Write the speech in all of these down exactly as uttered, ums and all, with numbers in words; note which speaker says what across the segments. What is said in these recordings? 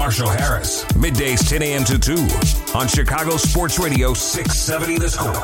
Speaker 1: Marshall Harris. Middays ten a.m. to two on Chicago Sports Radio six seventy The Score.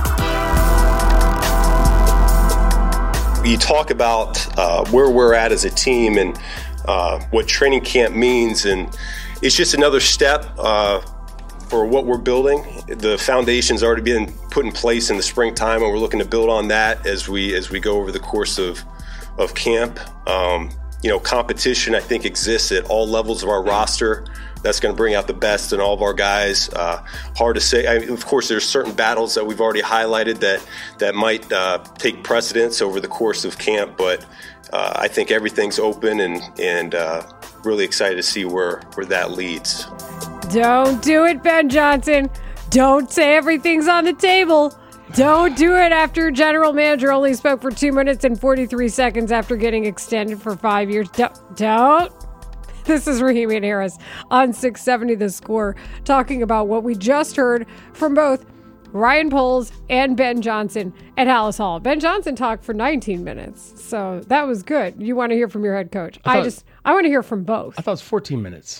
Speaker 2: You talk about uh, where we're at as a team and uh, what training camp means, and it's just another step uh, for what we're building. The foundation's already been put in place in the springtime, and we're looking to build on that as we as we go over the course of of camp. Um, you know, competition, I think, exists at all levels of our roster. That's going to bring out the best in all of our guys. Uh, hard to say. I mean, of course, there's certain battles that we've already highlighted that that might uh, take precedence over the course of camp, but uh, I think everything's open, and and uh, really excited to see where where that leads.
Speaker 3: Don't do it, Ben Johnson. Don't say everything's on the table. Don't do it after general manager only spoke for two minutes and forty-three seconds after getting extended for five years. Don't. don't. This is Rahimi and Harris on six seventy The Score, talking about what we just heard from both Ryan Poles and Ben Johnson at Halas Hall. Ben Johnson talked for nineteen minutes, so that was good. You want to hear from your head coach. I, I just, I want to hear from both.
Speaker 4: I thought it was fourteen minutes.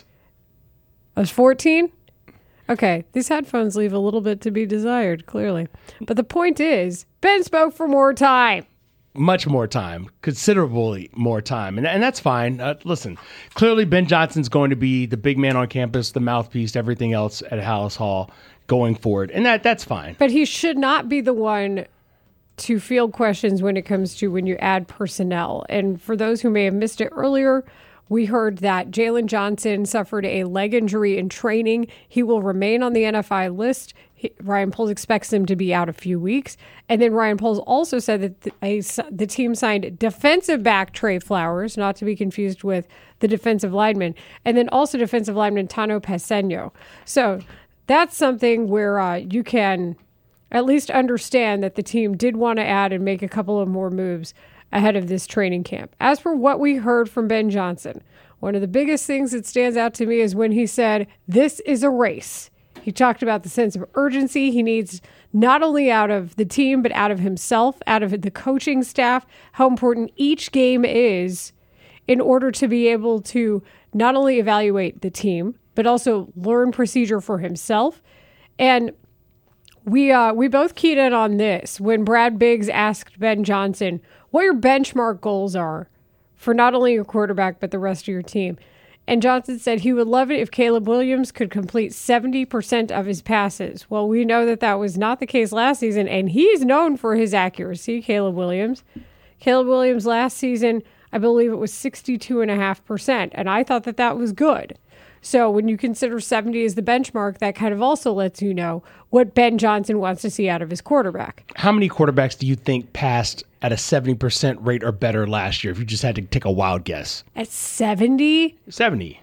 Speaker 3: It was fourteen? Okay, these headphones leave a little bit to be desired, clearly. But the point is, Ben spoke for more time.
Speaker 4: Much more time, considerably more time. And, and that's fine. Uh, listen, clearly Ben Johnson's going to be the big man on campus, the mouthpiece, everything else at Halas Hall going forward. And that that's fine.
Speaker 3: But he should not be the one to field questions when it comes to when you add personnel. And for those who may have missed it earlier, we heard that Jalen Johnson suffered a leg injury in training. He will remain on the N F I list. He, Ryan Poles expects him to be out a few weeks. And then Ryan Poles also said that the, a, the team signed defensive back Trey Flowers, not to be confused with the defensive lineman, and then also defensive lineman Tano Passeño. So that's something where uh, you can at least understand that the team did want to add and make a couple of more moves ahead of this training camp. As for what we heard from Ben Johnson, one of the biggest things that stands out to me is when he said, this is a race. He talked about the sense of urgency he needs not only out of the team, but out of himself, out of the coaching staff, how important each game is in order to be able to not only evaluate the team, but also learn procedure for himself. And we uh, we both keyed in on this when Brad Biggs asked Ben Johnson what your benchmark goals are for not only your quarterback, but the rest of your team. And Johnson said he would love it if Caleb Williams could complete seventy percent of his passes. Well, we know that that was not the case last season, and he's known for his accuracy, Caleb Williams. Caleb Williams last season, I believe it was sixty-two point five percent, and I thought that that was good. So when you consider seventy as the benchmark, that kind of also lets you know what Ben Johnson wants to see out of his quarterback.
Speaker 4: How many quarterbacks do you think passed at a seventy percent rate or better last year, if you just had to take a wild guess?
Speaker 3: At seventy?
Speaker 4: seventy.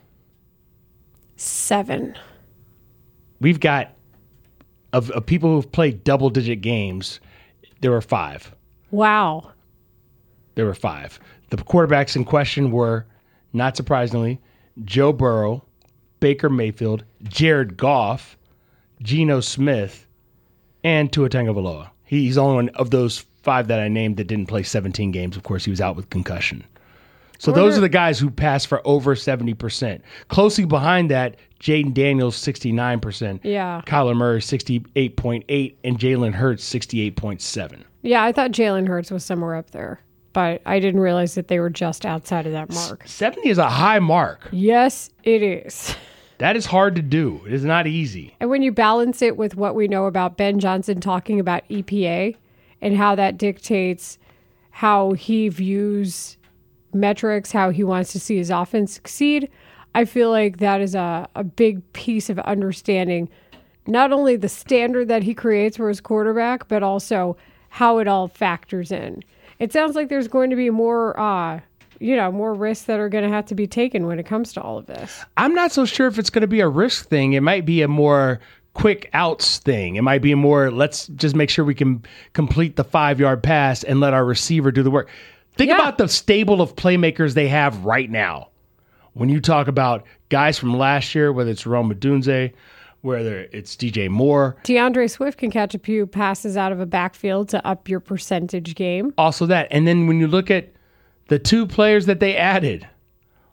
Speaker 3: Seven.
Speaker 4: We've got, of, of people who've played double-digit games, there were five.
Speaker 3: Wow.
Speaker 4: There were five. The quarterbacks in question were, not surprisingly, Joe Burrow, Baker Mayfield, Jared Goff, Geno Smith, and Tua Tagovailoa. He's the only one of those five that I named that didn't play seventeen games. Of course, he was out with concussion. So
Speaker 3: Wonder-
Speaker 4: those are the guys who passed for over seventy percent. Closely behind that, Jaden Daniels, sixty-nine percent.
Speaker 3: Yeah.
Speaker 4: Kyler Murray, sixty-eight point eight, and Jalen Hurts, sixty-eight point seven.
Speaker 3: Yeah, I thought Jalen Hurts was somewhere up there, but I didn't realize that they were just outside of that mark.
Speaker 4: seventy is a high mark.
Speaker 3: Yes, it is.
Speaker 4: That is hard to do. It is not easy.
Speaker 3: And when you balance it with what we know about Ben Johnson talking about E P A and how that dictates how he views metrics, how he wants to see his offense succeed, I feel like that is a, a big piece of understanding not only the standard that he creates for his quarterback, but also how it all factors in. It sounds like there's going to be more, uh, you know, more risks that are going to have to be taken when it comes to all of this.
Speaker 4: I'm not so sure if it's going to be a risk thing. It might be a more quick outs thing. It might be a more, let's just make sure we can complete the five-yard pass and let our receiver do the work. Think
Speaker 3: Yeah.
Speaker 4: about the stable of playmakers they have right now. When you talk about guys from last year, whether it's Rome Odunze, whether it's D J Moore.
Speaker 3: DeAndre Swift can catch a few passes out of a backfield to up your percentage game.
Speaker 4: Also that. And then when you look at the two players that they added,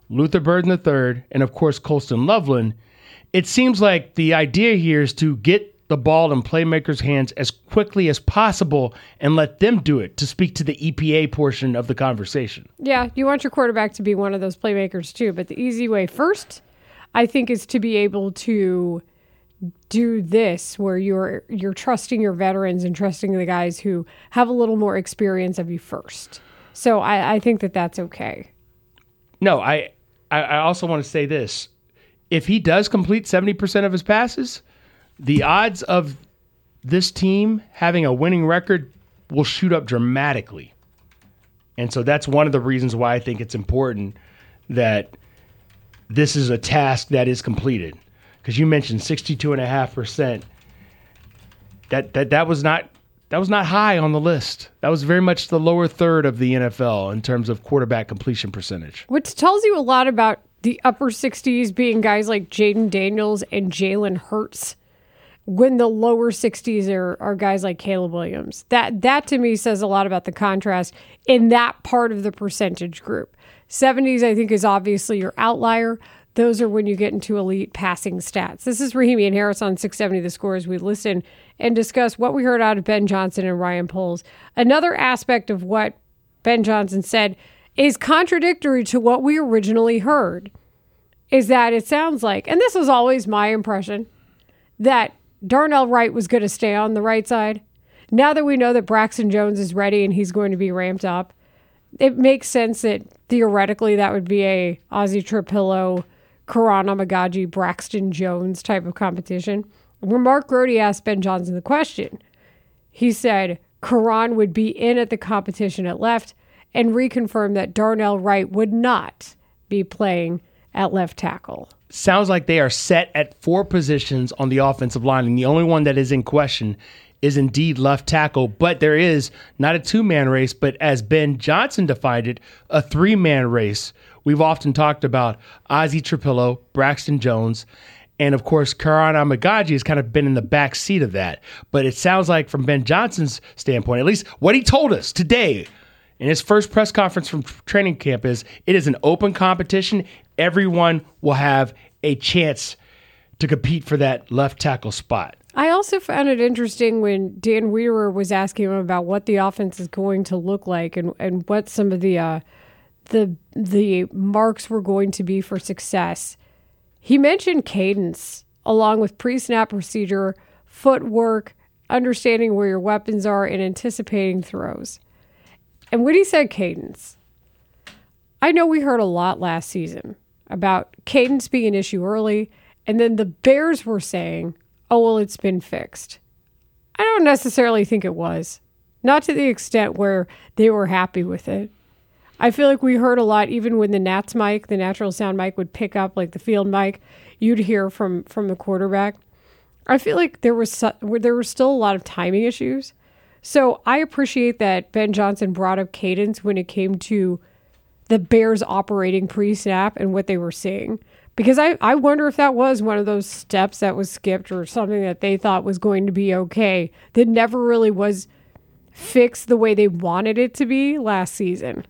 Speaker 4: Luther Burden the third, and of course Colston Loveland, it seems like the idea here is to get the ball in playmakers' hands as quickly as possible and let them do it, to speak to the E P A portion of the conversation.
Speaker 3: Yeah, you want your quarterback to be one of those playmakers too, but the easy way first, I think, is to be able to do this where you're you're trusting your veterans and trusting the guys who have a little more experience of you first. So I, I think that that's okay.
Speaker 4: No, I I also want to say this. If he does complete seventy percent of his passes, the odds of this team having a winning record will shoot up dramatically. And so that's one of the reasons why I think it's important that this is a task that is completed. Because you mentioned sixty-two point five percent. That, that, that, was not, that was not high on the list. That was very much the lower third of the N F L in terms of quarterback completion percentage.
Speaker 3: Which tells you a lot about the upper sixties being guys like Jaden Daniels and Jalen Hurts, when the lower sixties are, are guys like Caleb Williams. That that to me says a lot about the contrast in that part of the percentage group. seventies, I think, is obviously your outlier. Those are when you get into elite passing stats. This is Rahimi and Harris on six seventy The Score as we listen and discuss what we heard out of Ben Johnson and Ryan Poles. Another aspect of what Ben Johnson said is contradictory to what we originally heard, is that it sounds like, and this was always my impression, that Darnell Wright was going to stay on the right side. Now that we know that Braxton Jones is ready and he's going to be ramped up, it makes sense that theoretically that would be a Ozzie Trapillo, Karan Amagaji, Braxton Jones type of competition. When Mark Grody asked Ben Johnson the question, he said Karan would be in at the competition at left and reconfirmed that Darnell Wright would not be playing at left tackle.
Speaker 4: Sounds like they are set at four positions on the offensive line, and the only one that is in question is indeed left tackle. But there is not a two-man race, but as Ben Johnson defined it, a three-man race. We've often talked about Ozzie Trapillo, Braxton Jones, and of course, Karan Amagaji has kind of been in the back seat of that. But it sounds like from Ben Johnson's standpoint, at least what he told us today in his first press conference from training camp, is it is an open competition. Everyone will have a chance to compete for that left tackle spot.
Speaker 3: I also found it interesting when Dan Weaver was asking him about what the offense is going to look like and, and what some of the uh, the the marks were going to be for success. He mentioned cadence along with pre-snap procedure, footwork, understanding where your weapons are, and anticipating throws. And when he said cadence, I know we heard a lot last season about cadence being an issue early, and then the Bears were saying, oh, well, it's been fixed. I don't necessarily think it was. Not to the extent where they were happy with it. I feel like we heard a lot, even when the Nats mic, the natural sound mic, would pick up, like the field mic, you'd hear from, from the quarterback. I feel like there was su- there were still a lot of timing issues. So I appreciate that Ben Johnson brought up cadence when it came to the Bears operating pre-snap and what they were seeing. Because I, I wonder if that was one of those steps that was skipped or something that they thought was going to be okay that never really was fixed the way they wanted it to be last season.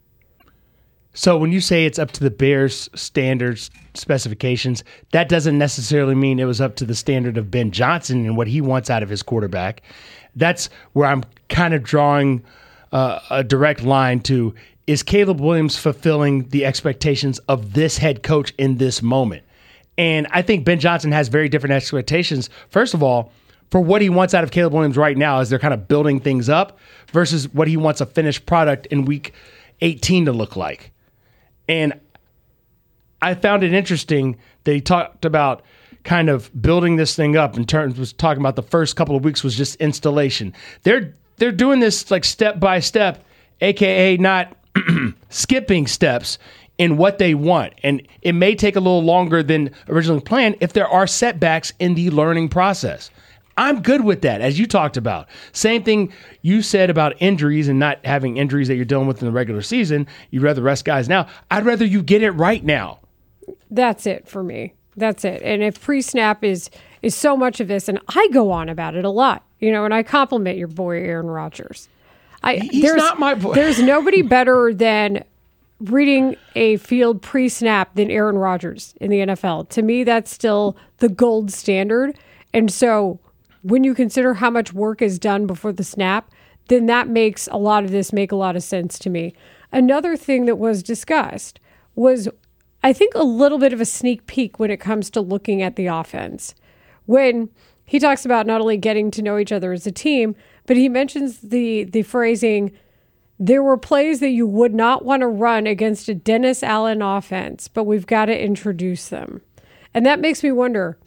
Speaker 4: So when you say it's up to the Bears' standards specifications, that doesn't necessarily mean it was up to the standard of Ben Johnson and what he wants out of his quarterback. That's where I'm kind of drawing uh, a direct line to, is Caleb Williams fulfilling the expectations of this head coach in this moment? And I think Ben Johnson has very different expectations, first of all, for what he wants out of Caleb Williams right now as they're kind of building things up versus what he wants a finished product in week eighteen to look like. And I found it interesting that he talked about kind of building this thing up in terms of talking about the first couple of weeks was just installation. They're they're doing this like step by step, A K A not skipping steps in what they want. And it may take a little longer than originally planned if there are setbacks in the learning process. I'm good with that, as you talked about. Same thing you said about injuries and not having injuries that you're dealing with in the regular season. You'd rather rest guys now. I'd rather you get it right now.
Speaker 3: That's it for me. That's it. And if pre-snap is is so much of this, and I go on about it a lot, you know, and I compliment your boy Aaron Rodgers. I,
Speaker 4: He's
Speaker 3: there's,
Speaker 4: not my boy.
Speaker 3: There's nobody better than reading a field pre-snap than Aaron Rodgers in the N F L. To me, that's still the gold standard. And so when you consider how much work is done before the snap, then that makes a lot of this make a lot of sense to me. Another thing that was discussed was, I think, a little bit of a sneak peek when it comes to looking at the offense. When he talks about not only getting to know each other as a team, but he mentions the the phrasing, there were plays that you would not want to run against a Dennis Allen offense, but we've got to introduce them. And that makes me wonder,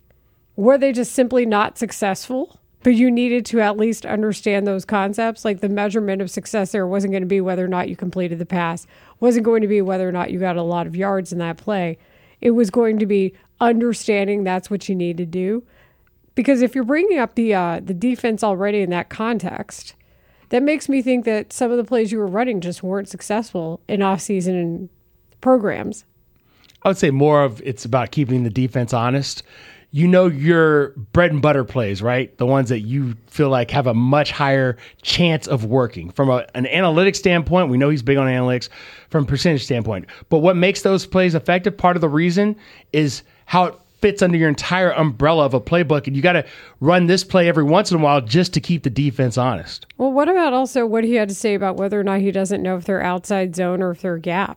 Speaker 3: were they just simply not successful? But you needed to at least understand those concepts. Like the measurement of success there wasn't going to be whether or not you completed the pass, wasn't going to be whether or not you got a lot of yards in that play. It was going to be understanding that's what you need to do. Because if you're bringing up the uh, the defense already in that context, that makes me think that some of the plays you were running just weren't successful in off-season programs.
Speaker 4: I would say more of it's about keeping the defense honest. You know your bread and butter plays, right? The ones that you feel like have a much higher chance of working. From a, an analytics standpoint, we know he's big on analytics from a percentage standpoint. But what makes those plays effective, part of the reason is how it fits under your entire umbrella of a playbook. And you got to run this play every once in a while just to keep the defense honest.
Speaker 3: Well, what about also what he had to say about whether or not he doesn't know if they're outside zone or if they're gap?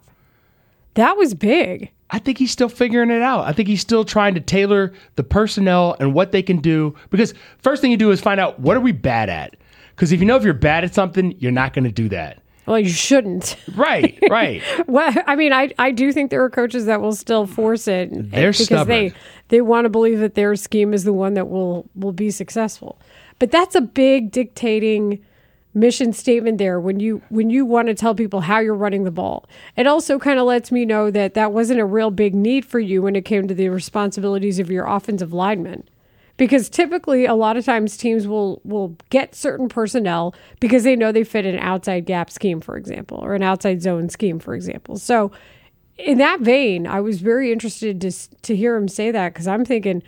Speaker 3: That was big.
Speaker 4: I think he's still figuring it out. I think he's still trying to tailor the personnel and what they can do. Because first thing you do is find out, what are we bad at? Because if you know if you're bad at something, you're not going to do that.
Speaker 3: Well, you shouldn't.
Speaker 4: Right, right.
Speaker 3: Well, I mean, I, I do think there are coaches that will still force it.
Speaker 4: They're
Speaker 3: because
Speaker 4: stubborn.
Speaker 3: they they want to believe that their scheme is the one that will, will be successful. But that's a big dictating mission statement there when you when you want to tell people how you're running the ball. It also kind of lets me know that that wasn't a real big need for you when it came to the responsibilities of your offensive linemen. Because typically a lot of times teams will will get certain personnel because they know they fit an outside gap scheme, for example, or an outside zone scheme, for example. So in that vein, I was very interested to to hear him say that, because I'm thinking,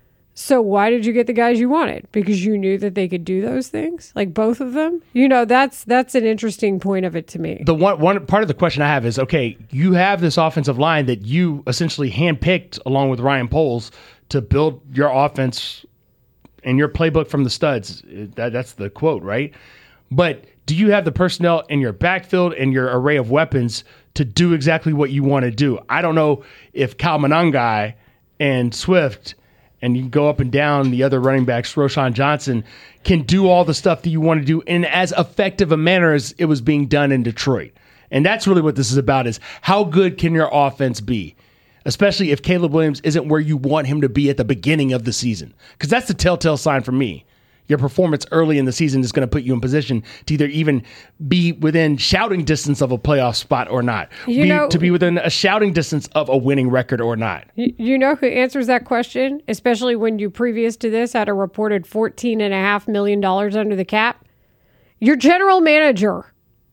Speaker 3: so why did you get the guys you wanted? Because you knew that they could do those things, like both of them? You know, that's that's an interesting point of it to me.
Speaker 4: The one one part of the question I have is, okay, you have this offensive line that you essentially handpicked along with Ryan Poles to build your offense and your playbook from the studs. That, that's the quote, right? But do you have the personnel in your backfield and your array of weapons to do exactly what you want to do? I don't know if Kyle Monangai and Swift, and you can go up and down the other running backs, Roschon Johnson, can do all the stuff that you want to do in as effective a manner as it was being done in Detroit. And that's really what this is about, is how good can your offense be? Especially if Caleb Williams isn't where you want him to be at the beginning of the season. Because that's the telltale sign for me. Your performance early in the season is going to put you in position to either even be within shouting distance of a playoff spot or not.
Speaker 3: You
Speaker 4: be,
Speaker 3: know,
Speaker 4: to be within a shouting distance of a winning record or not.
Speaker 3: You know who answers that question, especially when you, previous to this, had a reported fourteen point five million dollars under the cap? Your general manager.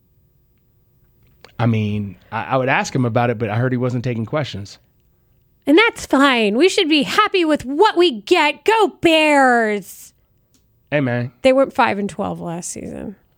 Speaker 4: I mean, I, I would ask him about it, but I heard he wasn't taking questions.
Speaker 3: And that's fine. We should be happy with what we get. Go Bears!
Speaker 4: Hey, man.
Speaker 3: They went five and twelve last season.